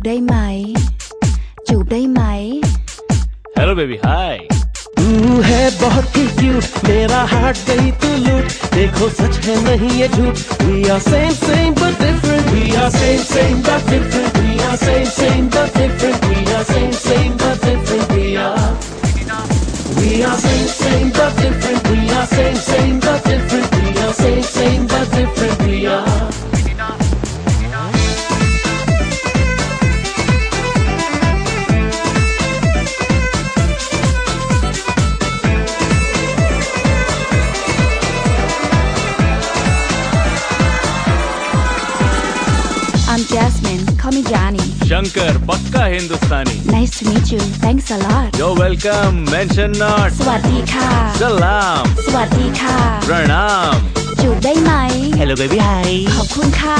ได้ไหมจูบได้ไหม hello baby hi. तू है बहुत ही क्यूट, मेरा हार्ट गई तू लूट। देखो सच है नहीं ये झूठ। We are same same but different. We are same same but different. We are same same but different. We are same same but different. We are same same but different. We are same same but different. We are same same but different. We are. I'm Jasmine, call me Johnny. Shankar पक्का हिंदुस्तानी। Nice to meet you. Thanks a lot. You're welcome. Mention not. สวัสดีค่ะ Salam. สวัสดีค่ะ Pranam. จูบได้ไหม Hello baby hi. ขอบคุณค่ะ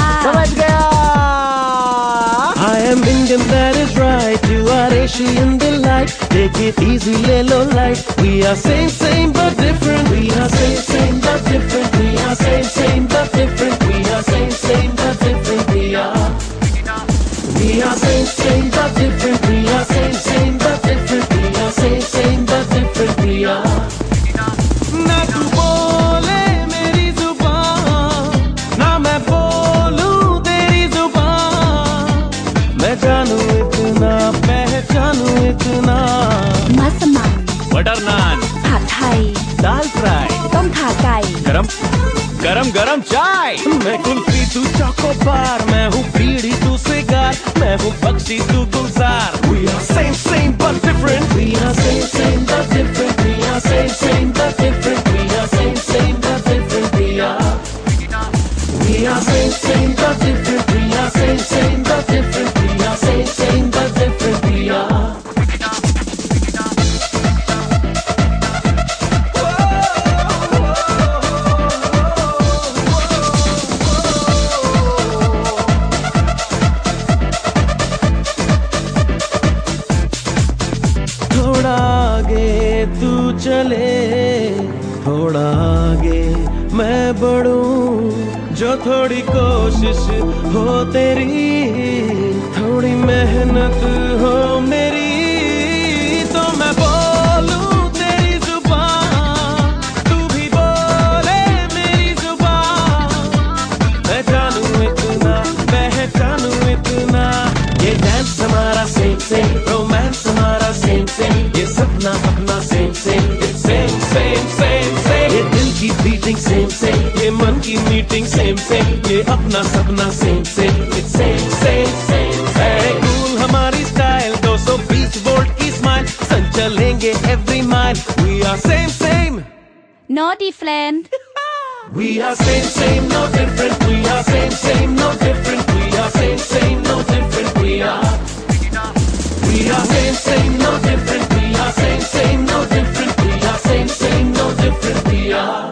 I am Indian, that is right. You are Asian delight. Take it easy, lay low light. We are same same but different. We are same same but different. We are same same but different. We are same same but different. We are same same but different. We are same same but different. We are same same but different. We are. ना तू बोले मेरी जुबान, ना मैं बोलूं तेरी जुबान। मैं जानू इतना, पहचानू इतना। มัสมั่น बटर नान। ผัดไทย दाल फ्राई। ต้มข่าไก่ गरम गरम गरम चाय। मैं कुल्फी तू चोकोबार, मैं हूँ बीड़ी तू सिगार, मैं हूँ बख्शी तू गुलजार। We are same same but different. We are same same but different. We are same same but different. We are same same but different. We are same same but different. We are same same but different. We are same same but different. We are. थोड़ा आगे तू चले, थोड़ा आगे मैं बढ़ूं। जो थोड़ी कोशिश हो तेरी, थोड़ी मेहनत हो मेरी, तो मैं बोलूं तेरी जुबान, तू भी बोले मेरी जुबान। मैं जानू इतना, पहचानू इतना। ये डांस हमारा सेम सेम, रोमांस हमारा सेम सेम, ये सपना अपना same same, same same same same. ये दिल की बीटिंग सेम सेम, ये मन की मीटिंग सेम सेम, ये अपना सपना same same, same same same same. Cool हमारी स्टाइल, 220 वोल्ट की स्माइल, संचलेंगे every mile. We are same same. No different. We are same same, no different. We are same same, no different. We are same same, no different. We are same same, no different. We are same same, no different. We are same same, no different. We are.